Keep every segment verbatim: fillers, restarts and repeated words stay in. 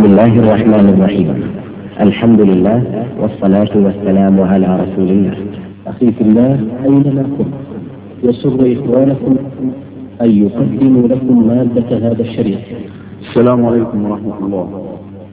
بسم الله الرحمن الرحيم. الحمد لله والصلاة والسلام على رسول الله. أخي في الله، أينما كنت يسر إخوانكم أن يقدموا لكم مادة هذا الشريط. السلام عليكم ورحمة الله.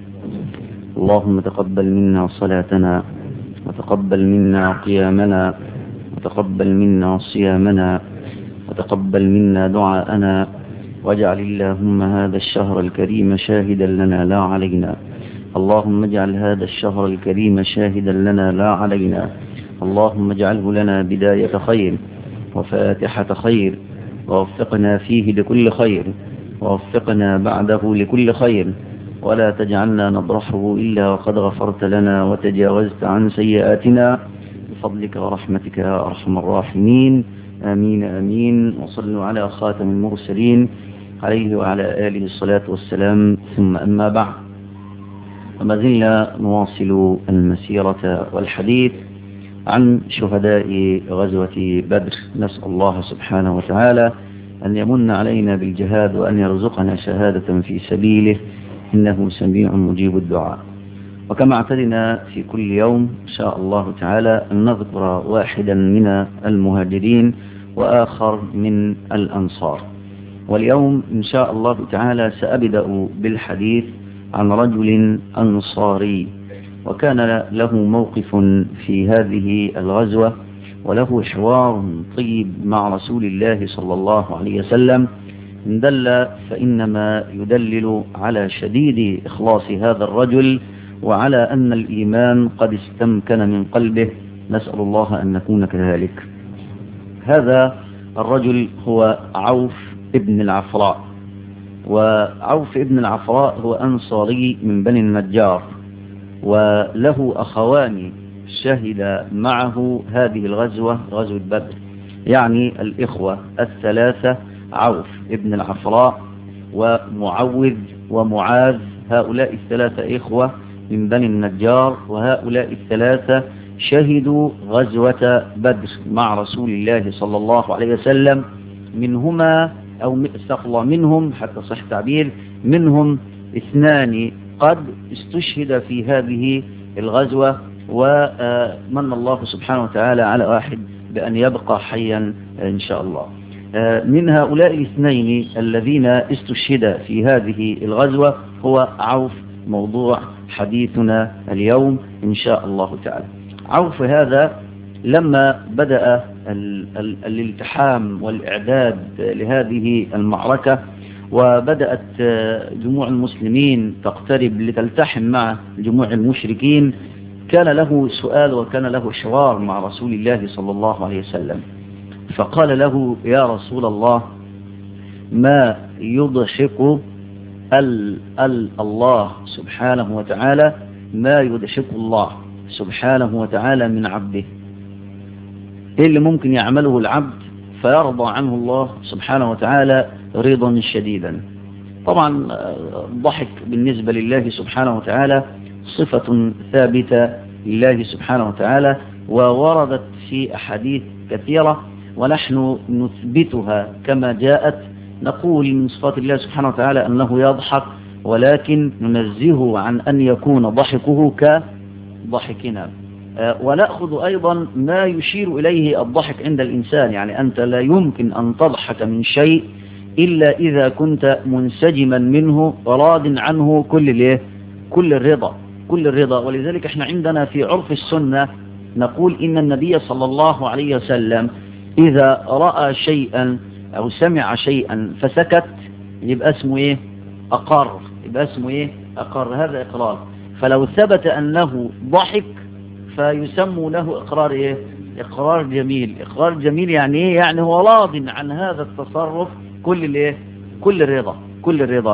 اللهم تقبل منا صلاتنا، وتقبل منا قيامنا، وتقبل منا صيامنا، وتقبل منا دعاءنا، واجعل اللهم هذا الشهر الكريم شاهدا لنا لا علينا. اللهم اجعل هذا الشهر الكريم شاهدا لنا لا علينا. اللهم اجعله لنا بداية خير وفاتحة خير، ووفقنا فيه لكل خير، ووفقنا بعده لكل خير، ولا تجعلنا نبرحه إلا وقد غفرت لنا وتجاوزت عن سيئاتنا بفضلك ورحمتك يا أرحم الراحمين. آمين آمين. وصلوا على خاتم المرسلين عليه وعلى آله الصلاة والسلام. ثم أما بعد، وما زلنا نواصل المسيرة والحديث عن شهداء غزوة بدر. نسأل الله سبحانه وتعالى أن يمن علينا بالجهاد وأن يرزقنا شهادة في سبيله، إنه سميع مجيب الدعاء. وكما اعتدنا في كل يوم إن شاء الله تعالى أن نذكر واحدا من المهاجرين وآخر من الأنصار. واليوم إن شاء الله تعالى سأبدأ بالحديث عن رجل أنصاري، وكان له موقف في هذه الغزوة، وله حوار طيب مع رسول الله صلى الله عليه وسلم. إن دل فإنما يدلل على شديد إخلاص هذا الرجل، وعلى أن الإيمان قد استمكن من قلبه. نسأل الله أن نكون كذلك. هذا الرجل هو عوف ابن العفراء، وعوف ابن العفراء هو أنصاري من بني النجار، وله أخوان شهد معه هذه الغزوة، غزوة بدر. يعني الإخوة الثلاثة عوف ابن العفراء ومعوذ ومعاذ، هؤلاء الثلاثة إخوة من بني النجار، وهؤلاء الثلاثة شهدوا غزوة بدر مع رسول الله صلى الله عليه وسلم. منهما أو استغفر منهم حتى صح تعبير منهم اثنان قد استشهد في هذه الغزوة، ومن الله سبحانه وتعالى على واحد بأن يبقى حيا إن شاء الله. من هؤلاء الاثنين الذين استشهد في هذه الغزوة هو عوف، موضوع حديثنا اليوم إن شاء الله تعالى. عوف هذا لما بدأ الالتحام والإعداد لهذه المعركة، وبدأت جموع المسلمين تقترب لتلتحم مع جموع المشركين، كان له سؤال وكان له حوار مع رسول الله صلى الله عليه وسلم. فقال له: يا رسول الله، ما يضحك ال ال الله سبحانه وتعالى، ما يضحك الله سبحانه وتعالى من عبده؟ ايه اللي ممكن يعمله العبد فيرضى عنه الله سبحانه وتعالى رضا شديدا؟ طبعا الضحك بالنسبة لله سبحانه وتعالى صفة ثابتة لله سبحانه وتعالى، ووردت في أحاديث كثيرة، ونحن نثبتها كما جاءت. نقول من صفات الله سبحانه وتعالى أنه يضحك، ولكن ننزهه عن أن يكون ضحكه كضحكنا. ونأخذ أيضا ما يشير إليه الضحك عند الإنسان. يعني أنت لا يمكن أن تضحك من شيء إلا إذا كنت منسجما منه راض عنه كل الايه كل الرضا كل الرضا ولذلك احنا عندنا في عرف السنة نقول إن النبي صلى الله عليه وسلم إذا رأى شيئا أو سمع شيئا فسكت، يبقى اسمه إيه؟ أقر. يبقى اسمه إيه؟ أقر. هذا إقرار. فلو ثبت أنه ضحك فيسموا له إقرار إيه؟ إقرار جميل. إقرار جميل يعني إيه؟ يعني هو راض عن هذا التصرف كل الإيه؟ كل الرضا كل الرضا.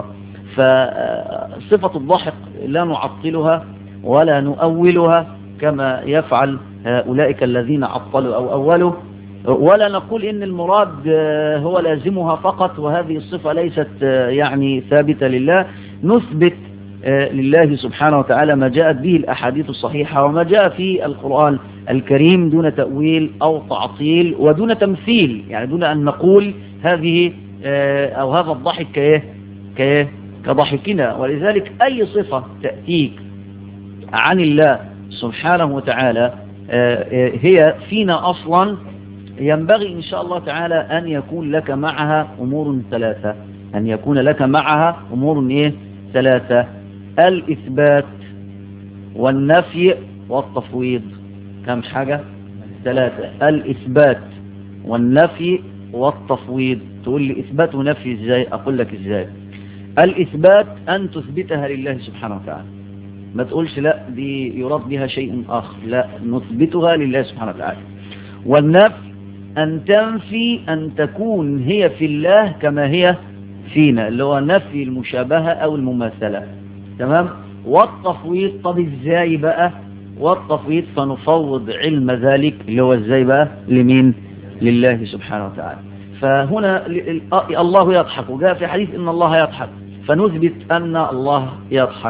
فصفة الضحك لا نعطلها ولا نؤولها كما يفعل أولئك الذين عطلوا أو أولوا، ولا نقول إن المراد هو لازمها فقط، وهذه الصفة ليست يعني ثابتة لله. نثبت لله سبحانه وتعالى ما جاءت به الأحاديث الصحيحة وما جاء في القرآن الكريم دون تأويل أو تعطيل ودون تمثيل، يعني دون أن نقول هذه أو هذا الضحك كإيه كإيه كضحكنا. ولذلك أي صفة تأتيك عن الله سبحانه وتعالى هي فينا أصلا، ينبغي إن شاء الله تعالى أن يكون لك معها أمور ثلاثة، أن يكون لك معها أمور إيه؟ ثلاثة: الإثبات والنفي والتفويض. كم حاجة؟ ثلاثة: الإثبات والنفي والتفويض. تقول لي إثبات ونفي إزاي؟ أقول لك إزاي. الإثبات أن تثبتها لله سبحانه وتعالى، ما تقولش لا دي يراد بها شيء آخر، لا، نثبتها لله سبحانه وتعالى. والنفي أن تنفي أن تكون هي في الله كما هي فينا، اللي هو نفي المشابهة أو المماثلة. تمام. والتفويض، طب إزاي بقى؟ والتفويض فنفوض علم ذلك اللي هو إزاي بقى لمين؟ لله سبحانه وتعالى. فهنا الله يضحك، وجاء في حديث إن الله يضحك، فنثبت أن الله يضحك،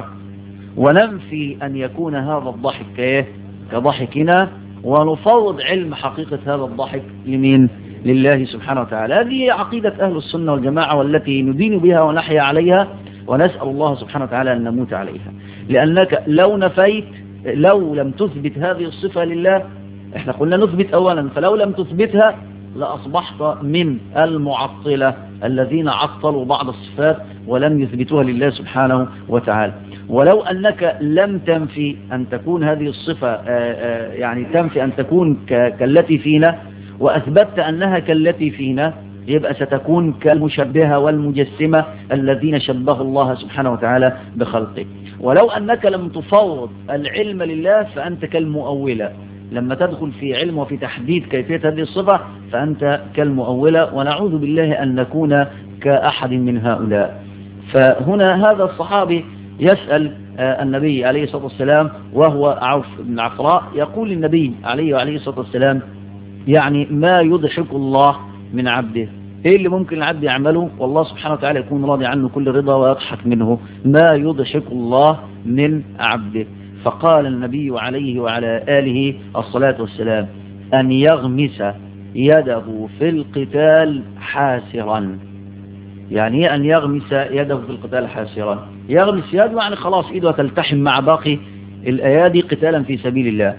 وننفي أن يكون هذا الضحك كإيه؟ كضحكنا، ونفوض علم حقيقة هذا الضحك لمين؟ لله سبحانه وتعالى. هذه عقيدة أهل السنة والجماعة، والتي ندين بها ونحيا عليها، ونسأل الله سبحانه وتعالى أن نموت عليها. لأنك لو نفيت، لو لم تثبت هذه الصفة لله، احنا قلنا نثبت أولا، فلو لم تثبتها لأصبحت من المعطلة الذين عطلوا بعض الصفات ولم يثبتوها لله سبحانه وتعالى. ولو أنك لم تنفي أن تكون هذه الصفة يعني تنفي أن تكون كالتي فينا، وأثبتت أنها كالتي فينا، يبقى ستكون كالمشبهة والمجسمة الذين شبهوا الله سبحانه وتعالى بخلقه. ولو أنك لم تفوض العلم لله فأنت كالمؤولة، لما تدخل في علم وفي تحديد كيفية هذه الصفة فأنت كالمؤولة، ونعوذ بالله أن نكون كأحد من هؤلاء. فهنا هذا الصحابي يسأل النبي عليه الصلاة والسلام وهو عوف بن عفراء، يقول النبي عليه وعليه الصلاة والسلام يعني ما يضحك الله من عبده، ايه اللي ممكن العبد يعمله والله سبحانه وتعالى يكون راضي عنه كل رضا ويضحك منه؟ ما يضحك الله من عبده. فقال النبي عليه وعلى آله الصلاة والسلام أن يغمس يده في القتال حاسرا. يعني ايه أن يغمس يده في القتال حاسرا؟ يغمس يده يعني خلاص إيده تلتحم مع باقي الأيادي قتالا في سبيل الله.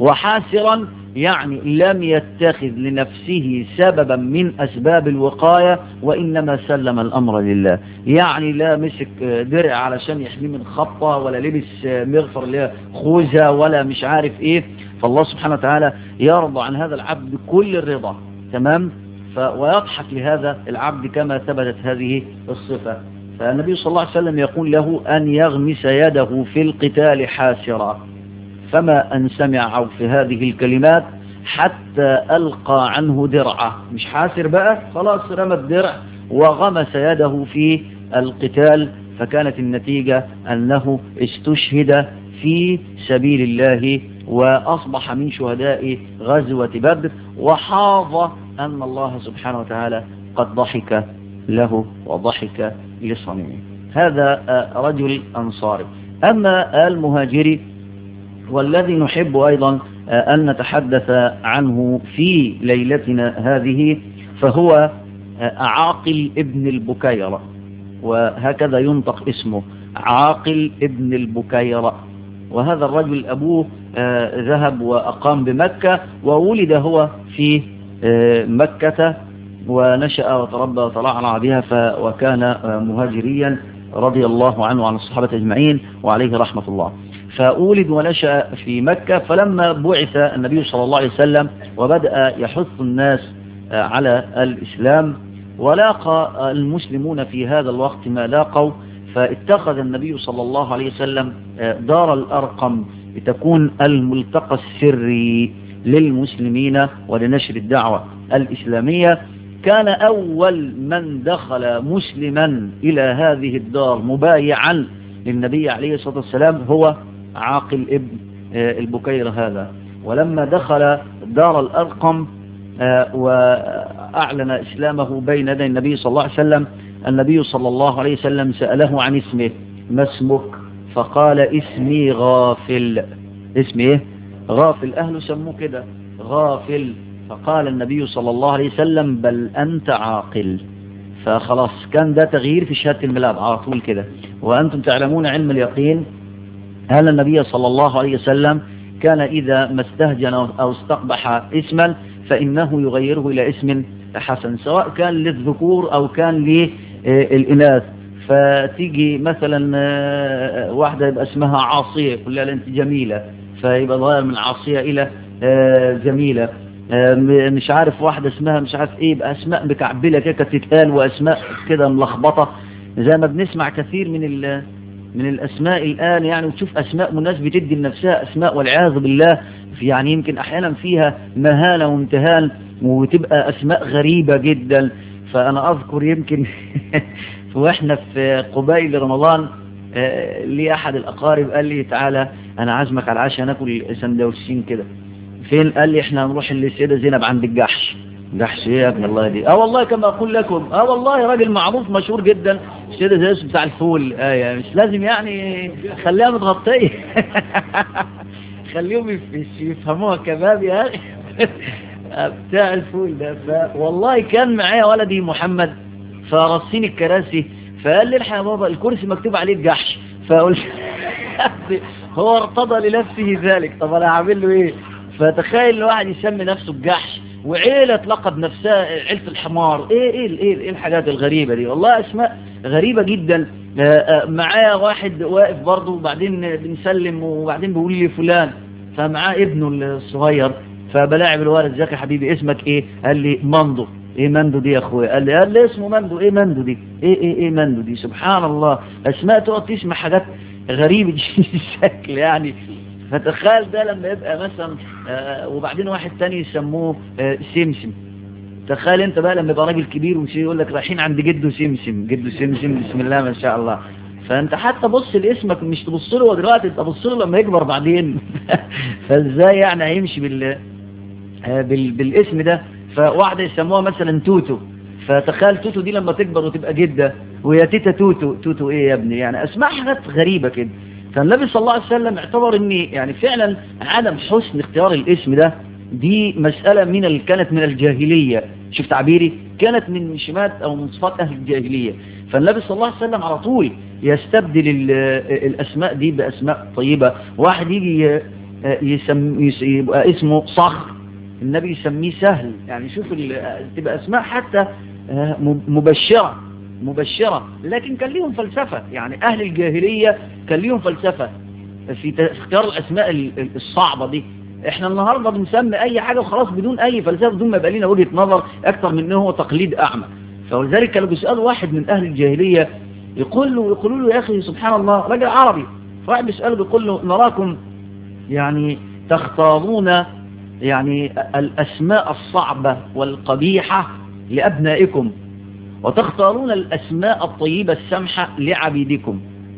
وحاسرا يعني لم يتخذ لنفسه سببا من أسباب الوقاية، وإنما سلم الأمر لله. يعني لا مسك درع علشان يحميه من خطة، ولا لبس مغفر خوذة، ولا مش عارف إيه. فالله سبحانه وتعالى يرضى عن هذا العبد كل الرضا. تمام. ويضحك لهذا العبد كما ثبتت هذه الصفة. فالنبي صلى الله عليه وسلم يقول له أن يغمس يده في القتال حاسرا. فما أن سمع عوف هذه الكلمات حتى ألقى عنه درعه، مش حاسر بقى، خلاص رمى الدرع وغمس يده في القتال. فكانت النتيجة أنه استشهد في سبيل الله، وأصبح من شهداء غزوة بدر، وحاض أن الله سبحانه وتعالى قد ضحك له وضحك لصنيعه. هذا رجل أنصاري. أما المهاجري والذي نحب أيضا أن نتحدث عنه في ليلتنا هذه، فهو عاقل ابن البكيرة، وهكذا ينطق اسمه، عاقل ابن البكيرة. وهذا الرجل أبوه ذهب وأقام بمكة، وولد هو في مكة، ونشأ وتربى وترعرع بها، وكان مهاجريا رضي الله عنه وعن الصحابة أجمعين وعليه رحمة الله. فأولد ونشأ في مكة. فلما بعث النبي صلى الله عليه وسلم وبدأ يحث الناس على الإسلام، ولاقى المسلمون في هذا الوقت ما لاقوا، فاتخذ النبي صلى الله عليه وسلم دار الأرقم لتكون الملتقى السري للمسلمين ولنشر الدعوة الإسلامية. كان أول من دخل مسلما إلى هذه الدار مبايعا للنبي عليه الصلاة والسلام هو عاقل ابن البكير هذا. ولما دخل دار الأرقم وأعلن إسلامه بين يدي النبي صلى الله عليه وسلم، النبي صلى الله عليه وسلم سأله عن اسمه، ما اسمك؟ فقال اسمي غافل. اسمي ايه؟ غافل. أهله سموه كده غافل. فقال النبي صلى الله عليه وسلم بل أنت عاقل. فخلاص كان ده تغيير في شهادة الميلاد على طول كده. وأنتم تعلمون علم اليقين أن النبي صلى الله عليه وسلم كان إذا ما استهجن أو استقبح اسما فإنه يغيره إلى اسم حسن، سواء كان للذكور أو كان للإناث. فتيجي مثلا واحدة يبقى اسمها عاصية، يقول لها أنت جميلة، فيبقى ضاير من عاصية إلى جميلة. مش عارف واحدة اسمها مش عارف ايه، يبقى اسماء مكعبلة كده تتقال، واسماء كده ملخبطة زي ما بنسمع كثير من من الاسماء الان يعني. وتشوف اسماء الناس بتدي لنفسها اسماء والعياذ بالله، يعني يمكن احيانا فيها مهانة وامتهان، وتبقى اسماء غريبة جدا. فانا اذكر يمكن واحنا في قبيل رمضان لي احد الاقارب قال لي تعالى انا عازمك على العشاء ناكل سندوتشين كده. فين؟ قال لي احنا هنروح للسيدة زينب عند الجحش. جحش ايه يا ابن الله دي؟ اه والله كما اقول لكم، اه والله راجل معروف مشهور جدا، السيدة زينب بتاع الفول. اه يعني مش لازم يعني خليها متغطية خليهم يفهموها كباب يا اخي بتاع الفول ده. فوالله كان معايا ولدي محمد فرصيني الكراسي، فقال لي الحق يا بابا الكرسي مكتوب عليه الجحش. فقلت هو ارتضى لنفسه ذلك، طب انا هعمل له ايه؟ فتخيل الواحد يسمي نفسه الجحش، وعيلة تلقب نفسها عيلة الحمار. ايه ايه ايه, إيه الحاجات الغريبة دي؟ والله اسماء غريبة جدا. معايا واحد واقف برضه، وبعدين بنسلم، وبعدين بيقول لي فلان، فمعاه ابنه الصغير، فبلاعب الولد ازيك يا حبيبي اسمك ايه؟ قال لي مندو. ايه مندو دي يا اخويا؟ قال لي قال لي اسمه مندو. ايه مندو دي؟ ايه ايه ايه مندو دي؟ سبحان الله، اسماء تقعد تسمع حاجات غريبة الشكل يعني. فتخيل ده لما يبقى مثلا آه وبعدين واحد تاني يسموه آه سمسم. تخيل انت بقى لما يبقى راجل كبير وشي يقول لك رايحين عند جده سمسم، جده سمسم بسم الله ما شاء الله. فانت حتى بص لاسمك، مش تبص له دلوقتي، انت تبص له لما يكبر بعدين فازاي يعني هيمشي بال آه بال بالاسم ده؟ فواحده يسموها مثلا توتو، فتخيل توتو دي لما تكبر وتبقى جده، ويا تيتا توتو. توتو ايه يا ابني؟ يعني اسماء حاجات غريبه كده. فالنبي صلى الله عليه وسلم اعتبر ان يعني فعلا عدم حسن اختيار الاسم ده دي مسألة من ال... كانت من الجاهلية. شوف تعبيري، كانت من شمات او من صفات اهل الجاهلية. فالنبي صلى الله عليه وسلم على طول يستبدل ال... الاسماء دي باسماء طيبة. واحد يجي يسم... يس... يبقى اسمه صخر، النبي يسميه سهل. يعني شوف ال... تبقى اسماء حتى مبشرة مبشرة، لكن كان ليهم فلسفة. يعني أهل الجاهلية كان ليهم فلسفة في اختيار الأسماء الصعبة دي. احنا النهاردة بنسمي أي حاجة وخلاص بدون أي فلسفة، بدون ما يبقى لنا وجهة نظر أكثر من أنه هو تقليد أعمى. فلذلك كانوا بيسألوا واحد من أهل الجاهلية، يقول له يقولوا له يا أخي سبحان الله، راجل عربي، واحد بيسأله بيقول له نراكم يعني تختارون يعني الأسماء الصعبة والقبيحة لأبنائكم، وتختارون الأسماء الطيبة السمحة لعبيدكم.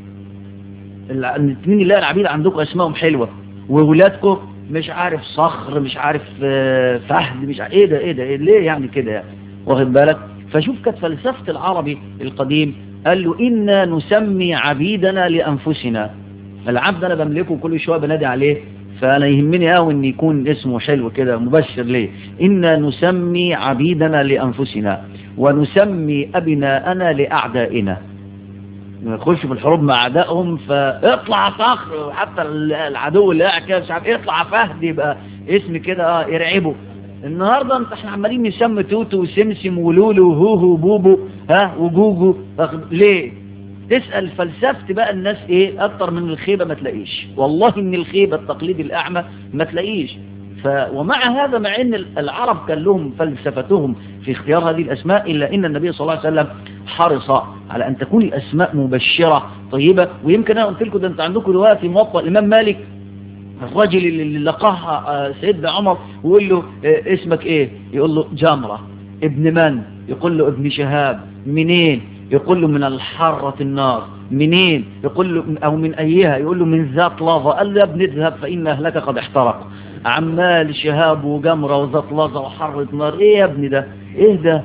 الاثنين اللي العبيد عندكم أسمائهم حلوة، وولادكم مش عارف صخر، مش عارف فهد، مش عارف ايه ده ايه ده إيه ليه يعني كده يعني، واخد بالك؟ فشوف كانت فلسفة العربي القديم، قال له إنا نسمي عبيدنا لأنفسنا. العبد أنا بملكه كل شوية بنادي عليه، فأنا يهمني قوي إن يكون اسمه حلو كده مبشر ليه. إنا نسمي عبيدنا لأنفسنا ونسمي أبناءنا لأعدائنا. نخش في الحروب مع أعدائهم، فاطلع صخر، حتى العدو اللي قاعد كده مش عارف اطلع فهد، يبقى اسم كده اه يرعبه. النهارده انت احنا عمالين نسمي توتو وسمسم ولولو وهوهو وبوبو ها وجوجو. ليه؟ تسأل فلسفة بقى الناس ايه اكتر من الخيبة؟ ما تلاقيش والله، من الخيبة التقليد الأعمى ما تلاقيش. ف ومع هذا، مع ان العرب كان لهم فلسفتهم في اختيار هذه الأسماء، إلا ان النبي صلى الله عليه وسلم حرص على أن تكون الأسماء مبشرة طيبة. ويمكن أنا قلت لكم ده، أنت عندكم رواية في موطأ الإمام مالك، الرجل اللي لقاها سيدنا عمر ويقول له اسمك ايه؟ يقول له جمرة. ابن من؟ يقول له ابن شهاب. منين؟ يقول له من الحرة النار. منين؟ يقول له أو من أيها؟ يقول له من ذات لظى. قال له يا ابن اذهب فإن أهلك قد احترق. عمال شهاب وجمرة وذات لظى وحرة نار، ايه يا ابني ده؟ ايه ده؟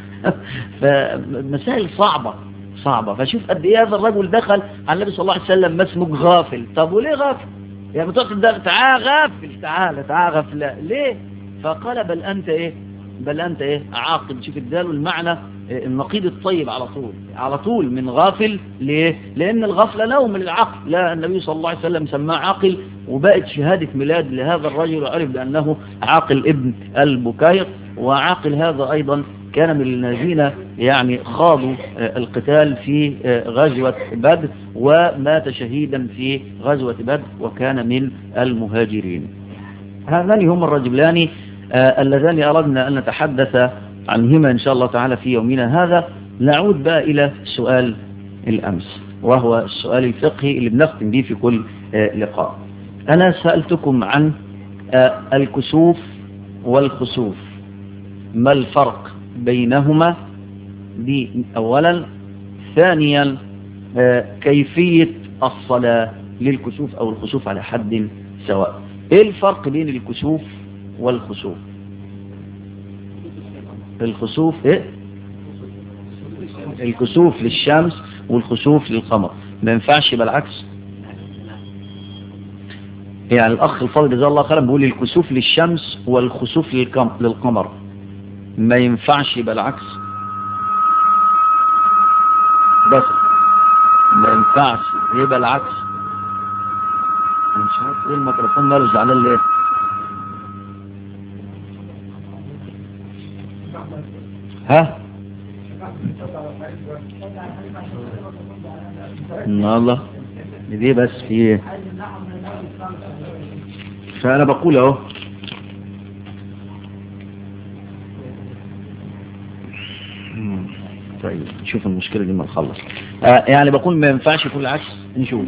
فمسائل صعبة صعبة. فشوف قد ايه هذا الرجل دخل على النبي صلى الله عليه وسلم ما اسمك غافل. طب وليه غافل؟ يعني بتقعد ده تعال غافل، تعال تعال غافل ليه؟ فقال بل أنت إيه؟ بل أنت إيه؟ عاقل. شوف الدال والمعنى النقيض الطيب على طول على طول من غافل. ليه؟ لأن الغفلة نوم للعقل. لا، النبي صلى الله عليه وسلم سماه عاقل، وبقت شهادة ميلاد لهذا الرجل وعرف بأنه عاقل ابن البكير. وعاقل هذا أيضا كان من الذين يعني خاضوا القتال في غزوة بدر، ومات شهيدا في غزوة بدر، وكان من المهاجرين. هذان هم الرجلان اللذان أردنا أن نتحدث عنهما إن شاء الله تعالى في يومنا هذا. نعود بقى إلى سؤال الأمس، وهو السؤال الفقهي اللي بنختم به في كل لقاء. أنا سألتكم عن الكسوف والخسوف، ما الفرق بينهما دي أولا. ثانيا كيفية الصلاة للكسوف أو الخسوف على حد سواء. إيه الفرق بين الكسوف والخسوف؟ الخسوف إيه؟ الكسوف للشمس والخسوف للقمر، ما ينفعش يبقى العكس. يعني الأخ الفاضل جزاه الله خيرا بيقول الكسوف للشمس والخسوف للقمر، ما ينفعش يبقى العكس. بس ما ينفعش يبقى العكس. مش عارف ايه الميكروفون ماله زعلان ليه؟ ها؟ الله دي بس في ايه؟ فأنا بقول اهو طيب نشوف المشكلة دي ما نخلص. آه يعني بقول ما ينفعش يكون العكس. نشوف.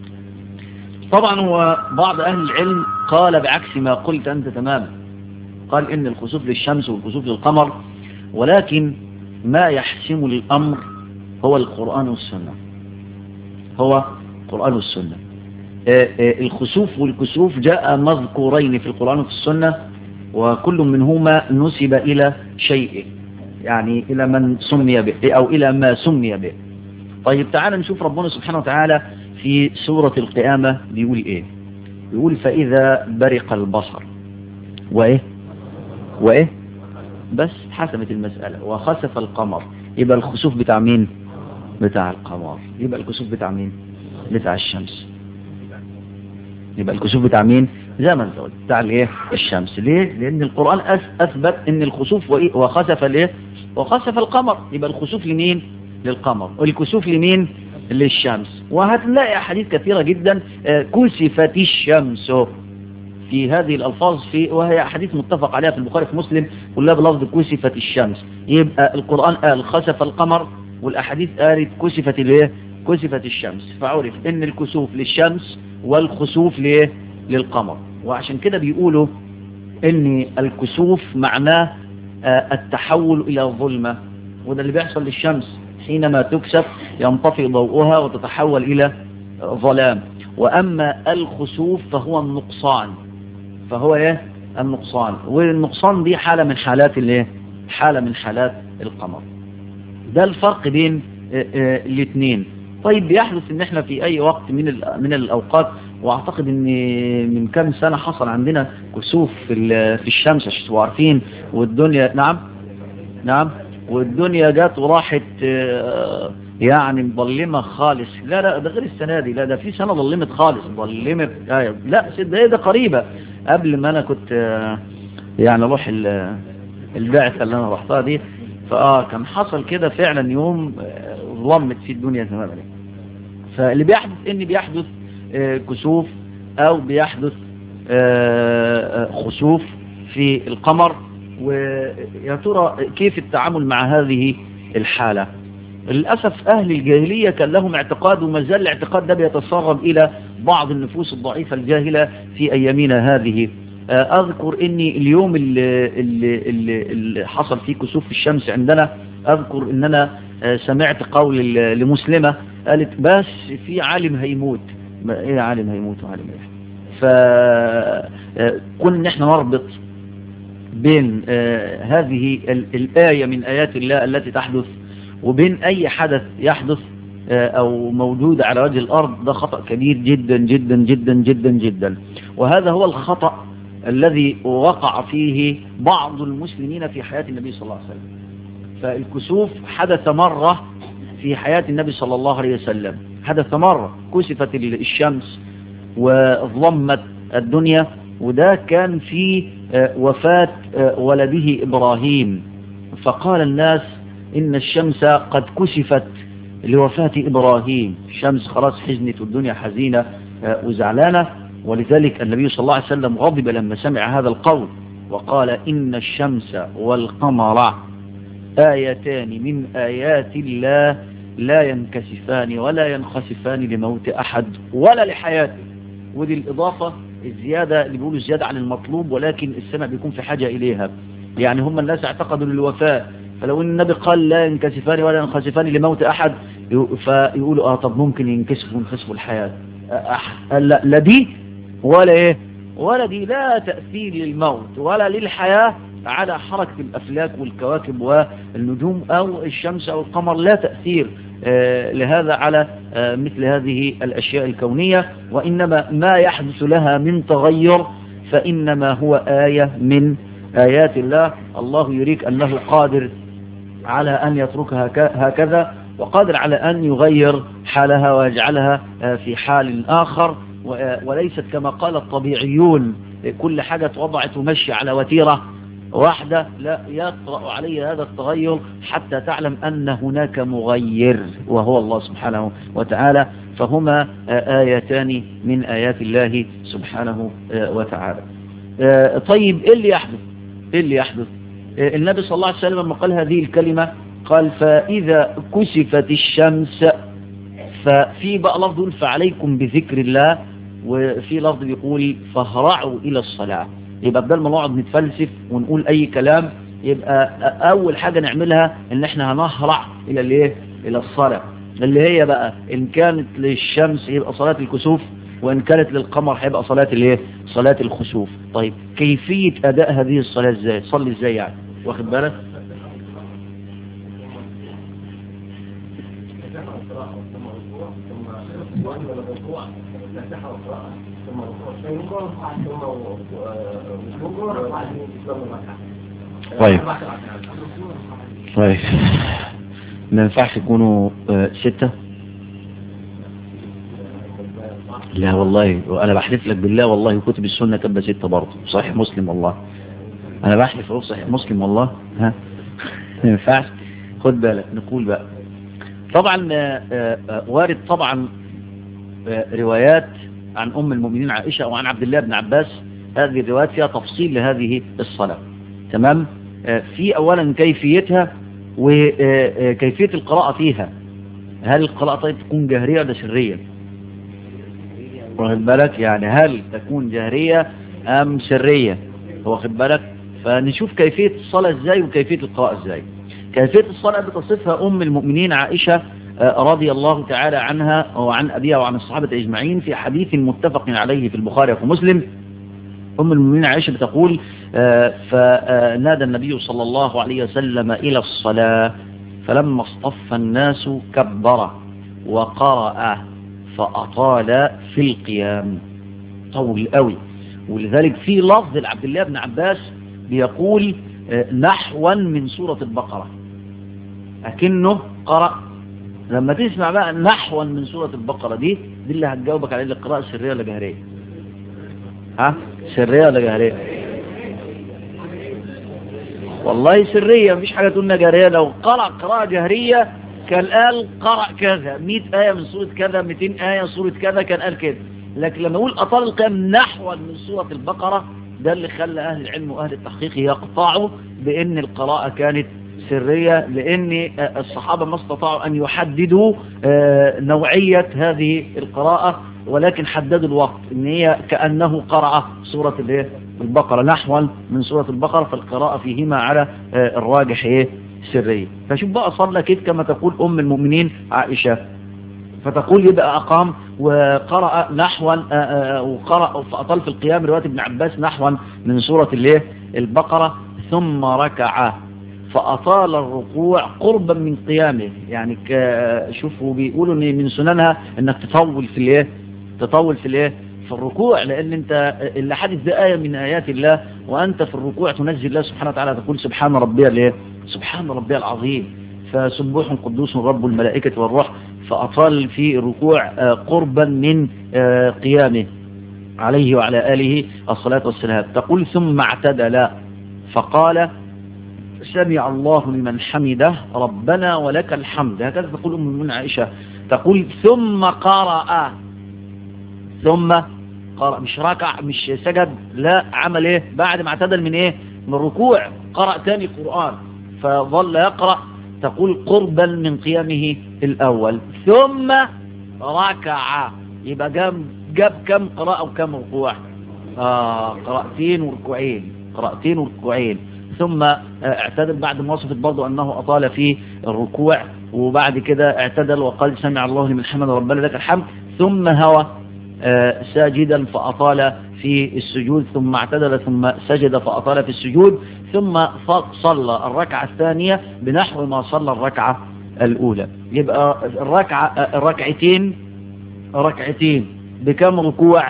طبعا هو بعض أهل العلم قال بعكس ما قلت أنت تماما، قال إن الخسوف للشمس والخسوف للقمر، ولكن ما يحسم الأمر هو القرآن والسنة. هو القرآن والسنة. آه آه الخسوف والكسوف جاء مذكورين في القرآن وفي السنة، وكل منهما نسب إلى شيء، يعني إلى من سمي به أو إلى ما سمي به. طيب تعالى نشوف ربنا سبحانه وتعالى في سورة القيامة بيقول إيه. بيقول فإذا برق البصر وإيه وإيه بس حسمت المسألة وخسف القمر. يبقى الخسوف بتاع مين؟ بتاع القمر. يبقى الكسوف بتاع مين؟ بتاع الشمس. يبقى الكسوف بتاع مين؟ زي ما انت قلت بتاع الايه؟ الشمس. ليه؟ لأن القرآن أثبت إن الخسوف وإيه؟ وخسف الايه؟ وخسف القمر. يبقى الخسوف لمين؟ للقمر. والكسوف لمين؟ للشمس. وهتلاقي أحاديث كثيرة جدا كسفت الشمس في هذه الألفاظ، في وهي أحاديث متفق عليها في البخاري في مسلم كلها بلفظ كسفت الشمس. يبقى القرآن قال خسف القمر، والأحاديث قالت كسفت الايه؟ كسفت الشمس. فعرف إن الكسوف للشمس والخسوف ليه؟ للقمر. وعشان كده بيقولوا إن الكسوف معناه التحول إلى ظلمة، وده اللي بيحصل للشمس حينما تكسف ينطفئ ضوءها وتتحول إلى ظلام. وأما الخسوف فهو النقصان، فهو إيه؟ النقصان. والنقصان دي حالة من حالات الايه؟ حالة من حالات القمر. ده الفرق بين الاثنين. طيب بيحدث ان احنا في اي وقت من من الاوقات، واعتقد ان من كام سنة حصل عندنا كسوف في في الشمس عشان عارفين، والدنيا نعم نعم والدنيا جات وراحت يعني مظلمة خالص. لا لا ده غير السنة دي، لا ده في سنة ظلمت خالص، ظلمت آه لا ده ده قريبة قبل ما انا كنت يعني اروح البعثة اللي انا رحتها دي. فاه كان حصل كده فعلا يوم ظلمت في الدنيا تماما. فاللي بيحدث ان بيحدث كسوف او بيحدث خسوف في القمر. ويا ترى كيف التعامل مع هذه الحالة؟ للأسف أهل الجاهلية كان لهم اعتقاد، وما زال الاعتقاد ده بيتسرب إلى بعض النفوس الضعيفة الجاهلة في أيامنا هذه. أذكر أني اليوم اللي, اللي, اللي حصل فيه كسوف في الشمس عندنا، أذكر أن أنا سمعت قول لمسلمة قالت بس في عالم هيموت. إيه عالم هيموت وعالم إيه؟ فكنا نحن نربط بين آه هذه الآية من آيات الله التي تحدث وبين أي حدث يحدث آه أو موجود على وجه الأرض. ده خطأ كبير جدا جدا جدا جدا جدا. وهذا هو الخطأ الذي وقع فيه بعض المسلمين في حياة النبي صلى الله عليه وسلم. فالكسوف حدث مرة في حياة النبي صلى الله عليه وسلم، حدث مرة كسفت الشمس وظلمت الدنيا، وده كان في وفاة ولده إبراهيم، فقال الناس إن الشمس قد كسفت لوفاة إبراهيم، الشمس خلاص حزنت والدنيا حزينة وزعلانة، ولذلك النبي صلى الله عليه وسلم غضب لما سمع هذا القول وقال إن الشمس والقمر آيتان من آيات الله لا ينكسفان ولا ينخسفان لموت أحد ولا لحياته. ودي الإضافة الزيادة اللي بيقولوا الزيادة عن المطلوب، ولكن السمع بيكون في حاجة إليها. يعني هم الناس اعتقدوا للوفاة، فلو ان النبي قال لا ينكسفان ولا ينخسفان لموت أحد فيقولوا اه طب ممكن ينكسفوا وينخسفوا الحياة. لا, لا دي ولا ايه ولا دي لا تأثير للموت ولا للحياة على حركة الأفلاك والكواكب والنجوم أو الشمس أو القمر، لا تأثير آه لهذا على آه مثل هذه الأشياء الكونية، وإنما ما يحدث لها من تغير فإنما هو آية من آيات الله. الله يريك أنه قادر على أن يتركها هكذا، وقادر على أن يغير حالها ويجعلها في حال آخر، وليست كما قال الطبيعيون كل حاجة وضعت ومشي على وتيرة واحدة، لا، يطرأ عليه هذا التغير حتى تعلم أن هناك مغير وهو الله سبحانه وتعالى. فهما آيتان من آيات الله سبحانه وتعالى. طيب إيه اللي يحدث إيه اللي يحدث النبي صلى الله عليه وسلم لما قال هذه الكلمة قال فإذا كسفت الشمس، ففي بقى لفظ يقول فعليكم بذكر الله، وفي لفظ يقول فهرعوا إلى الصلاة. يبقى بدل ما نقعد نتفلسف ونقول أي كلام، يبقى أول حاجة نعملها إن إحنا هنهرع إلى الإيه إلى الصلاة، اللي هي بقى إن كانت للشمس يبقى صلاة الكسوف، وإن كانت للقمر هيبقى صلاة الإيه صلاة الخسوف. طيب كيفية أداء هذه الصلاة إزاي؟ صلي إزاي يعني؟ واخد بالك؟ طيب طيب ما ينفعش يكونوا ستة؟ لا والله، وأنا بحلف لك بالله والله كتب السنة تبقى ستة برضه، صحيح مسلم والله، أنا بحلف له صحيح مسلم والله. ها ما ينفعش. خد بالك نقول بقى طبعا وارد طبعا روايات عن أم المؤمنين عائشة وعن عبد الله بن عباس، هذه الروايات فيها تفصيل لهذه الصلاة، تمام؟ في أولا كيفيتها وكيفية القراءة فيها. هل القراءة طيب تكون جهرية ولا سرية؟ واخد بالك؟ يعني هل تكون جهرية أم سرية؟ واخد بالك؟ فنشوف كيفية الصلاة ازاي وكيفية القراءة ازاي. كيفية الصلاة بتصفها أم المؤمنين عائشة رضي الله تعالى عنها وعن أبيها وعن الصحابة أجمعين في حديث متفق عليه في البخاري ومسلم. أم المؤمنين عائشة بتقول فنادى النبي صلى الله عليه وسلم إلى الصلاة فلما اصطف الناس كبر وقرأ فأطال في القيام، طول قوي. ولذلك في لفظ لعبد الله بن عباس بيقول نحوا من سورة البقرة، لكنه قرأ. لما تسمع بقى نحوا من سورة البقرة دي دي اللي هتجاوبك على القراءة سرية ولا جهرية؟ ها سرية ولا جهرية؟ والله سرية، مفيش حاجة تقولنا جهرية. لو قرأ قراءة جهرية كان قال قرأ كذا مئة آية من سورة كذا مئتين آية سورة كذا كان قال كذا، لكن لما يقول أطال القيام نحوا من سورة البقرة ده اللي خلى أهل العلم وأهل التحقيق يقطعوا بأن القراءة كانت سرية، لأن الصحابة ما استطاعوا أن يحددوا نوعية هذه القراءة، ولكن حددوا الوقت ان هي كأنه قرأ سورة البقرة نحوا من سورة البقرة، فالقراءة فيهما على الراجح ايه سرية. فشوف بقى صلى كيف كما تقول أم المؤمنين عائشة، فتقول يبقى أقام وقرأ نحوا وقرأ فأطال في القيام رواية ابن عباس نحوا من سورة البقرة، ثم ركع فأطال الركوع قربا من قيامه. يعني شوفوا بيقولوا ان من سننها انك تطول في الايه تطول في الايه في الركوع، لان انت اللي حدث ده آية من آيات الله، وانت في الركوع تنزل الله سبحانه وتعالى تقول سبحان ربي الايه سبحان ربي العظيم. فسبوح قدوس رب الملائكة والروح، فأطال في الركوع قربا من قيامه عليه وعلى آله الصلاة والسلام. تقول ثم اعتدل فقال سمع الله لمن حمده ربنا ولك الحمد. هكذا تقول أم المؤمنين عائشة. تقول ثم قرأ، ثم قرأ، مش ركع مش سجد، لا، عمل ايه بعد ما اعتدل من ايه من الركوع؟ قرأ تاني قرآن، فظل يقرأ. تقول قربا من قيامه الأول ثم ركع. يبقى جاب جاب كم قراءة وكم ركوع؟ آه قراءتين وركوعين، قراءتين وركوعين. ثم اعتدل بعد ما وصفت برضو أنه أطال في الركوع، وبعد كده اعتدل وقال سمع الله لمن حمده ربنا لك الحمد، ثم هوى آه ساجدا فأطال في السجود، ثم اعتدل ثم سجد فأطال في السجود، ثم صلى الركعة الثانية بنحو ما صلى الركعة الأولى. يبقى الركعة الركعتين ركعتين بكم ركوع؟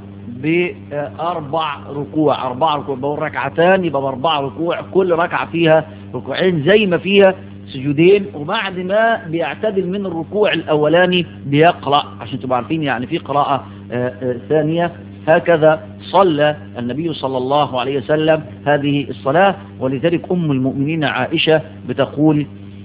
بأربع ركوع، أربع ركوع. بقول ركعتان يبقى بأربع ركوع، كل ركعة فيها ركوعين زي ما فيها سجودين. وبعد ما بيعتدل من الركوع الأولاني بيقرأ، عشان تبقوا عارفين يعني في قراءة آآ آآ ثانية. هكذا صلى النبي صلى الله عليه وسلم هذه الصلاة. ولذلك أم المؤمنين عائشة بتقول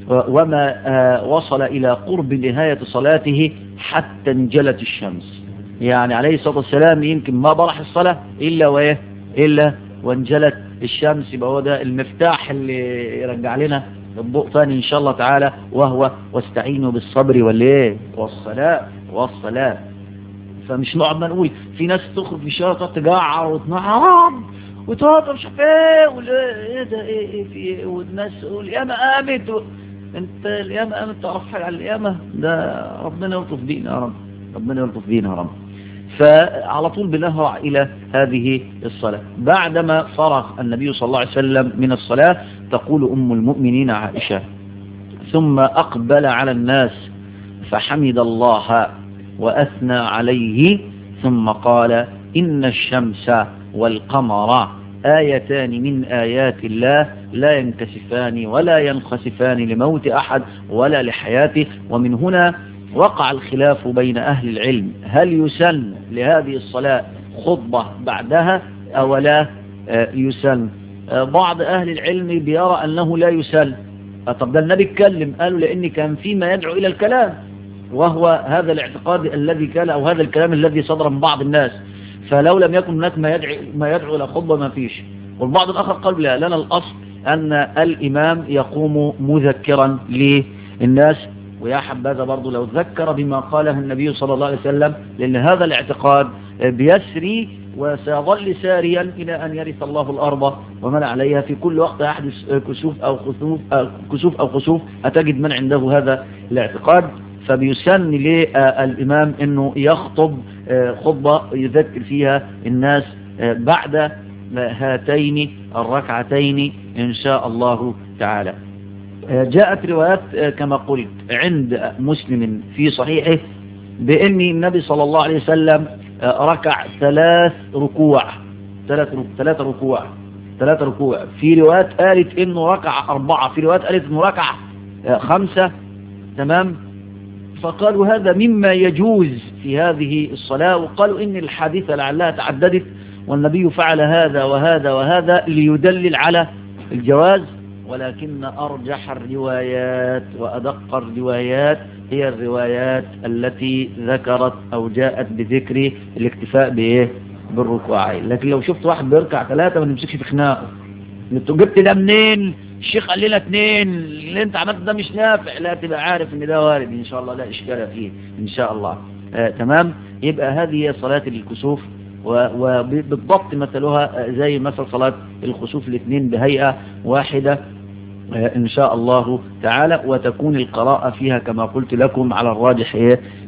وما وصل إلى قرب نهاية صلاته حتى انجلت الشمس. يعني عليه الصلاة والسلام يمكن ما برح الصلاة إلا وإيه إلا وانجلت الشمس. يبقى هو ده المفتاح اللي يرجع لنا الضوء ثاني إن شاء الله تعالى، وهو واستعينوا بالصبر والإيه والصلاة والصلاة. فمش نقعد ما نقول في ناس تخرج في الشارع تقعد تجعر وتنعرض وتقعد مش عارف ايه وايه ده ايه ايه في ايه، والناس تقول القيامة قامت و... انت القيامة قامت تعرف حاجة على القيامة؟ ده ربنا يلطف بينا يا رب، ربنا يلطف بينا يا رب. فعلى طول بنهرع إلى هذه الصلاة. بعدما فرغ النبي صلى الله عليه وسلم من الصلاة تقول أم المؤمنين عائشة ثم أقبل على الناس فحمد الله وأثنى عليه ثم قال إن الشمس والقمر آيتان من آيات الله لا ينكسفان ولا ينخسفان لموت أحد ولا لحياته. ومن هنا وقع الخلاف بين أهل العلم هل يسن لهذه الصلاة خطبة بعدها أو لا يسن. بعض أهل العلم بيرى أنه لا يسن. طب ده النبي اتكلم، قالوا لأن كان فيما يدعو إلى الكلام، وهو هذا الاعتقاد الذي كان أو هذا الكلام الذي صدر من بعض الناس. فلو لم يكن هناك ما يدعو ما يدعو إلى خطبة ما فيش. والبعض الآخر قال لا، لنا الأصل أن الإمام يقوم مذكرا للناس. ويا حبذا برضو لو ذكر بما قاله النبي صلى الله عليه وسلم، لأن هذا الاعتقاد بيسري وسيظل ساريا إلى أن يرث الله الأرض ومن عليها. في كل وقت يحدث كسوف أو خسوف كسوف أو خسوف أتجد من عنده هذا الاعتقاد. فبيسن للإمام أنه يخطب خطبة يذكر فيها الناس بعد هاتين الركعتين إن شاء الله تعالى. جاءت روايات كما قلت عند مسلم في صحيحه بأن النبي صلى الله عليه وسلم ركع ثلاث ركوع ثلاث ثلاث ركوع ثلاث ركوع. في روايات قالت إنه ركع أربعة، في روايات قالت إنه ركع خمسة. تمام. فقالوا هذا مما يجوز في هذه الصلاة، وقالوا إن الحادثة لعلها تعددت والنبي فعل هذا وهذا وهذا ليدلل على الجواز. ولكن أرجح الروايات وأدق الروايات هي الروايات التي ذكرت أو جاءت بذكر الاكتفاء بإيه بالركوعين. لكن لو شفت واحد بيركع ثلاثة ما نمسكش في خناقه، انتوا جبت ده منين؟ الشيخ قال لنا اثنين، اللي انت عملت ده مش نافع. لا، تبقى عارف ان ده وارد ان شاء الله، لا اشكال فيه ان شاء الله. آه تمام. يبقى هذه هي صلاة الكسوف، وبالضبط مثلها زي مثل صلاة الخسوف الاثنين بهيئة واحدة إن شاء الله تعالى. وتكون القراءة فيها كما قلت لكم على الراجح